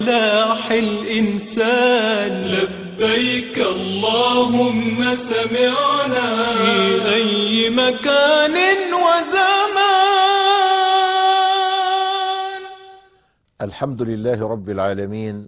فلاح الإنسان. لبيك اللهم سمعنا في أي مكان وزمان. الحمد لله رب العالمين،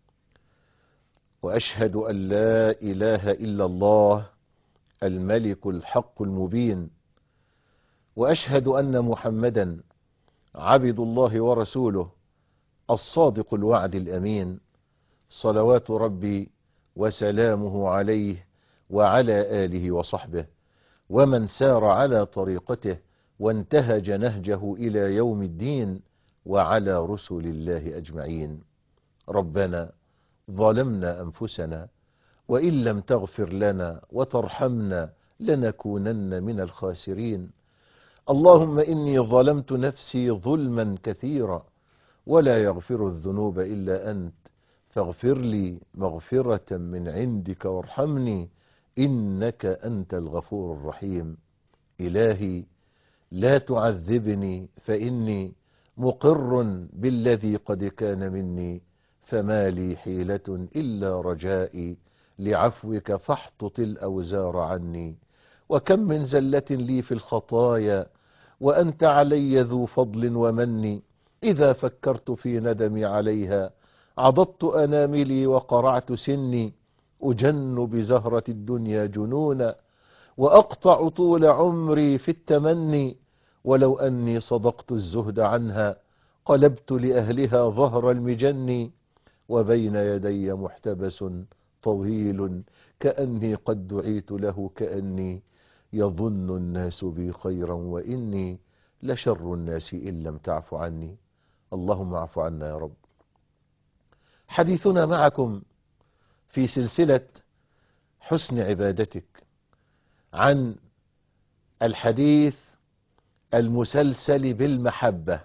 وأشهد أن لا إله إلا الله الملك الحق المبين، وأشهد أن محمدا عبد الله ورسوله الصادق الوعد الأمين، صلوات ربي وسلامه عليه وعلى آله وصحبه ومن سار على طريقته وانتهج نهجه إلى يوم الدين، وعلى رسل الله أجمعين. ربنا ظلمنا أنفسنا وإن لم تغفر لنا وترحمنا لنكونن من الخاسرين. اللهم إني ظلمت نفسي ظلما كثيرا ولا يغفر الذنوب إلا أنت، فاغفر لي مغفرة من عندك وارحمني إنك أنت الغفور الرحيم. إلهي لا تعذبني فإني مقر بالذي قد كان مني، فما لي حيلة إلا رجائي لعفوك فاحطط الأوزار عني. وكم من زلة لي في الخطايا وأنت علي ذو فضل ومن، إذا فكرت في ندمي عليها عضضت أناملي وقرعت سني. أجن بزهرة الدنيا جنونا وأقطع طول عمري في التمني، ولو أني صدقت الزهد عنها قلبت لأهلها ظهر المجن. وبين يدي محتبس طويل كأني قد دعيت له، كأني يظن الناس بي خيرا وإني لشر الناس إن لم تعف عني. اللهم اعف عنا يا رب. حديثنا معكم في سلسلة حسن عبادتك عن الحديث المسلسل بالمحبة.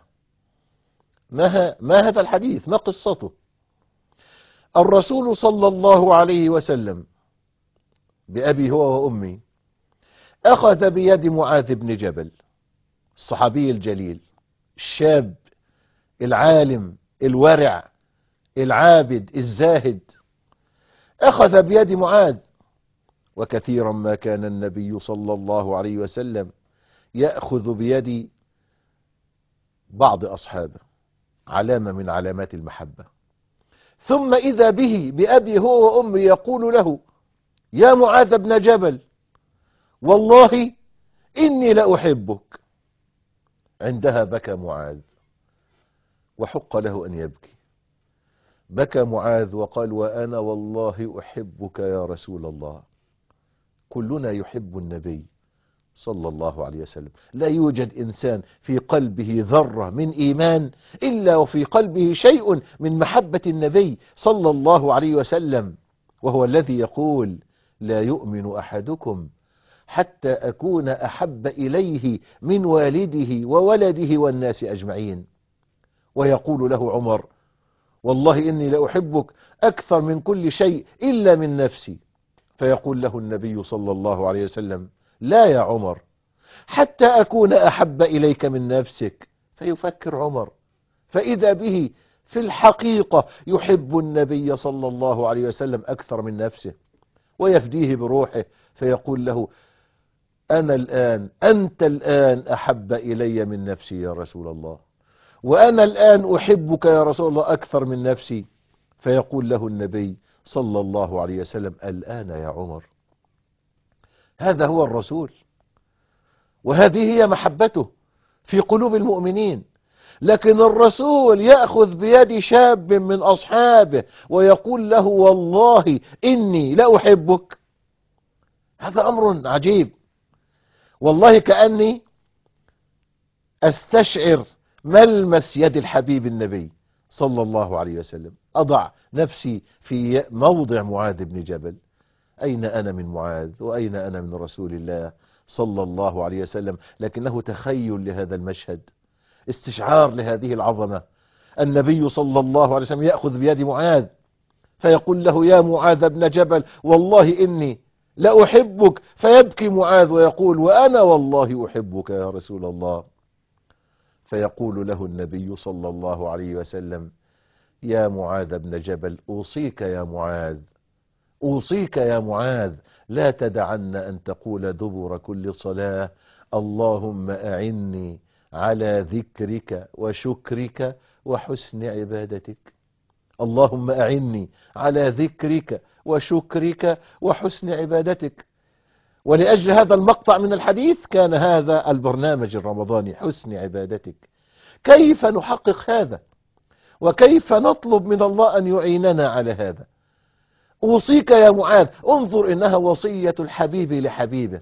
ما هذا الحديث؟ ما قصته؟ الرسول صلى الله عليه وسلم بأبي هو وأمي أخذ بيد معاذ بن جبل، الصحابي الجليل الشاب العالم الورع العابد الزاهد، أخذ بيد معاذ. وكثيرا ما كان النبي صلى الله عليه وسلم يأخذ بيد بعض أصحابه، علامة من علامات المحبة. ثم إذا به بأبي هو وأمي يقول له: يا معاذ بن جبل، والله إني لأحبك. عندها بكى معاذ وحق له أن يبكي. بكى معاذ وقال: وأنا والله أحبك يا رسول الله. كلنا يحب النبي صلى الله عليه وسلم، لا يوجد إنسان في قلبه ذرة من إيمان إلا وفي قلبه شيء من محبة النبي صلى الله عليه وسلم، وهو الذي يقول: لا يؤمن أحدكم حتى أكون أحب إليه من والده وولده والناس أجمعين. ويقول له عمر: والله إني لأحبك أكثر من كل شيء إلا من نفسي. فيقول له النبي صلى الله عليه وسلم: لا يا عمر، حتى أكون أحب إليك من نفسك. فيفكر عمر، فإذا به في الحقيقة يحب النبي صلى الله عليه وسلم أكثر من نفسه ويفديه بروحه، فيقول له: أنت الآن أحب إلي من نفسي يا رسول الله، وأنا الآن أحبك يا رسول الله أكثر من نفسي. فيقول له النبي صلى الله عليه وسلم: الآن يا عمر. هذا هو الرسول، وهذه هي محبته في قلوب المؤمنين. لكن الرسول يأخذ بيد شاب من أصحابه ويقول له: والله إني لأحبك. هذا أمر عجيب. والله كأني أستشعر ملمس يد الحبيب النبي صلى الله عليه وسلم. أضع نفسي في موضع معاذ بن جبل. أين أنا من معاذ وأين أنا من رسول الله صلى الله عليه وسلم؟ لكنه تخيل لهذا المشهد، استشعار لهذه العظمة. النبي صلى الله عليه وسلم يأخذ بيد معاذ فيقول له: يا معاذ بن جبل، والله إني لأحبك. فيبكي معاذ ويقول: وأنا والله أحبك يا رسول الله. فيقول له النبي صلى الله عليه وسلم: يا معاذ بن جبل أوصيك يا معاذ، أوصيك يا معاذ لا تدعن أن تقول دبر كل صلاة اللهم أعني على ذكرك وشكرك وحسن عبادتك. اللهم أعني على ذكرك وشكرك وحسن عبادتك. ولأجل هذا المقطع من الحديث كان هذا البرنامج الرمضاني، حسن عبادتك. كيف نحقق هذا؟ وكيف نطلب من الله أن يعيننا على هذا؟ أوصيك يا معاذ، انظر إنها وصية الحبيب لحبيبه،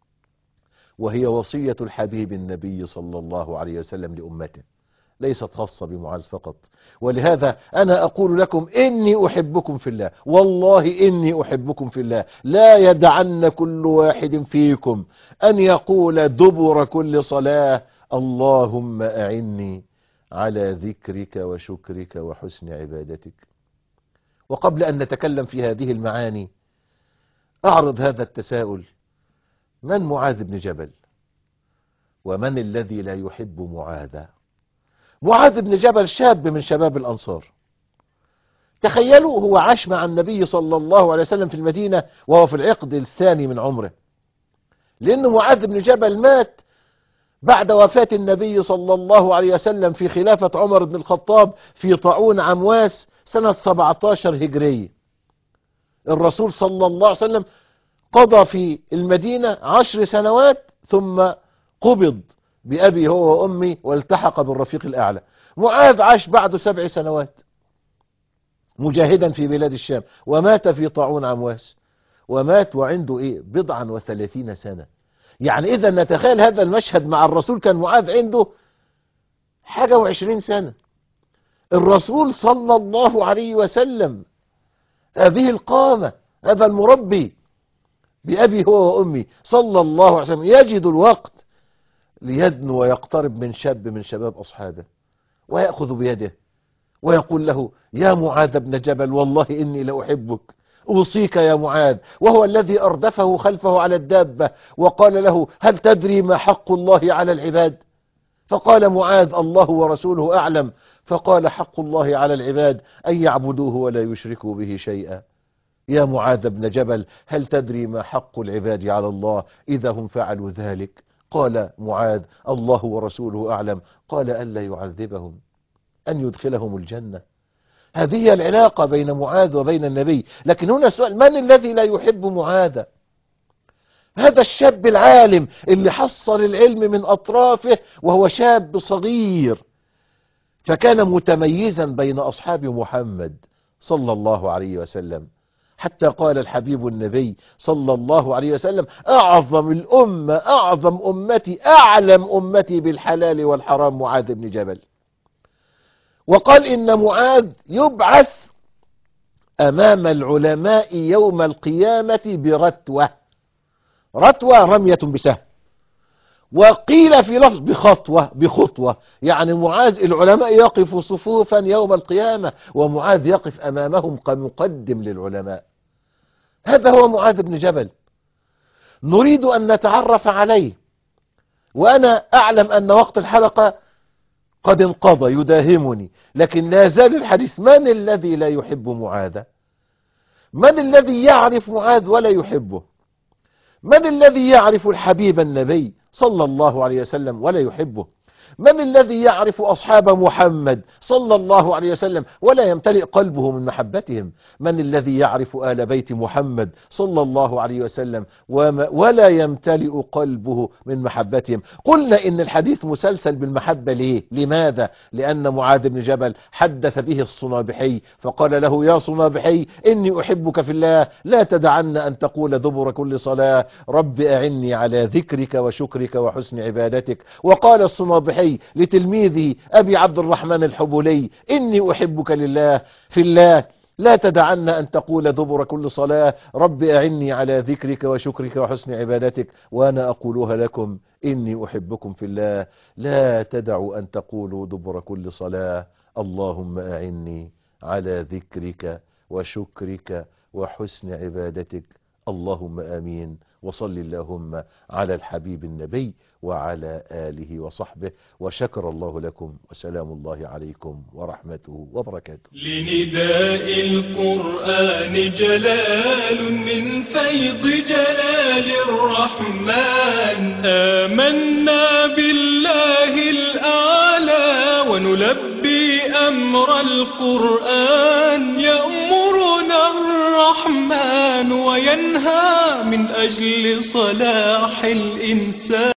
وهي وصية الحبيب النبي صلى الله عليه وسلم لأمته، ليست خاصة بمعاذ فقط. ولهذا أنا أقول لكم إني أحبكم في الله، والله إني أحبكم في الله. لا يدعن كل واحد فيكم أن يقول دبر كل صلاة اللهم أعني على ذكرك وشكرك وحسن عبادتك. وقبل أن نتكلم في هذه المعاني أعرض هذا التساؤل: من معاذ بن جبل؟ ومن الذي لا يحب معاذ؟ معاذ بن جبل شاب من شباب الأنصار. تخيلوا، هو عاش مع النبي صلى الله عليه وسلم في المدينة وهو في العقد الثاني من عمره، لأن معاذ بن جبل مات بعد وفاة النبي صلى الله عليه وسلم في خلافة عمر بن الخطاب في طاعون عمواس سنة 17 هجرية. الرسول صلى الله عليه وسلم قضى في المدينة 10 سنوات ثم قبض بأبي هو وأمي والتحق بالرفيق الأعلى. معاذ عاش بعد 7 سنوات مجاهدا في بلاد الشام، ومات في طاعون عمواس، ومات وعنده 30 سنة. يعني إذا نتخيل هذا المشهد مع الرسول، كان معاذ عنده حاجة و20 سنة. الرسول صلى الله عليه وسلم هذه القامة، هذا المربي بأبي هو وأمي صلى الله عليه وسلم، يجد الوقت ليدنو ويقترب من شاب من شباب أصحابه ويأخذ بيده ويقول له: يا معاذ بن جبل والله إني لأحبك، أوصيك يا معاذ. وهو الذي أردفه خلفه على الدابة وقال له: هل تدري ما حق الله على العباد؟ فقال معاذ: الله ورسوله أعلم. فقال: حق الله على العباد أن يعبدوه ولا يشركوا به شيئا. يا معاذ بن جبل، هل تدري ما حق العباد على الله إذا هم فعلوا ذلك؟ قال معاذ: الله ورسوله أعلم. قال: ألا يعذبهم، أن يدخلهم الجنة. هذه هي العلاقة بين معاذ وبين النبي. لكن هنا السؤال: من الذي لا يحب معاذ؟ هذا الشاب العالم اللي حصل العلم من أطرافه وهو شاب صغير، فكان متميزا بين أصحاب محمد صلى الله عليه وسلم، حتى قال الحبيب النبي صلى الله عليه وسلم: أعظم الأمة، أعظم أمتي، أعلم أمتي بالحلال والحرام معاذ بن جبل. وقال إن معاذ يبعث أمام العلماء يوم القيامة برتوة. رتوة رمية بسهم، وقيل في لفظ بخطوة، يعني معاذ العلماء يقف صفوفا يوم القيامة ومعاذ يقف أمامهم كمقدم للعلماء. هذا هو معاذ بن جبل، نريد أن نتعرف عليه. وأنا أعلم أن وقت الحلقة قد انقضى يداهمني، لكن لا زال الحديث: من الذي لا يحب معاذ؟ من الذي يعرف معاذ ولا يحبه؟ من الذي يعرف الحبيب النبي صلى الله عليه وسلم ولا يحبه؟ من الذي يعرف أصحاب محمد صلى الله عليه وسلم ولا يمتلئ قلبه من محبتهم؟ من الذي يعرف آل بيت محمد صلى الله عليه وسلم ولا يمتلئ قلبه من محبتهم؟ قلنا إن الحديث مسلسل بالمحبة. ليه؟ لماذا؟ لأن معاذ بن جبل حدث به الصنابحي فقال له: يا صنابحي إني أحبك في الله، لا تدعن أن تقول دبر كل صلاة رب أعني على ذكرك وشكرك وحسن عبادتك. وقال الصنابحي لتلميذه أبي عبد الرحمن الحبولي: إني أحبك لله في الله، لا تدعن أن تقول دبر كل صلاة رب أعني على ذكرك وشكرك وحسن عبادتك. وأنا أقولها لكم: إني أحبكم في الله، لا تدعوا أن تقولوا دبر كل صلاة اللهم أعني على ذكرك وشكرك وحسن عبادتك. اللهم آمين. وصل اللهم على الحبيب النبي وعلى آله وصحبه، وشكر الله لكم، وسلام الله عليكم ورحمته وبركاته. لنداء القرآن جلال من فيض جلال الرحمن، آمنا بالله الأعلى ونلبي أمر القرآن، يأمرنا الرحمن وينهى من أجل صلاح الإنسان.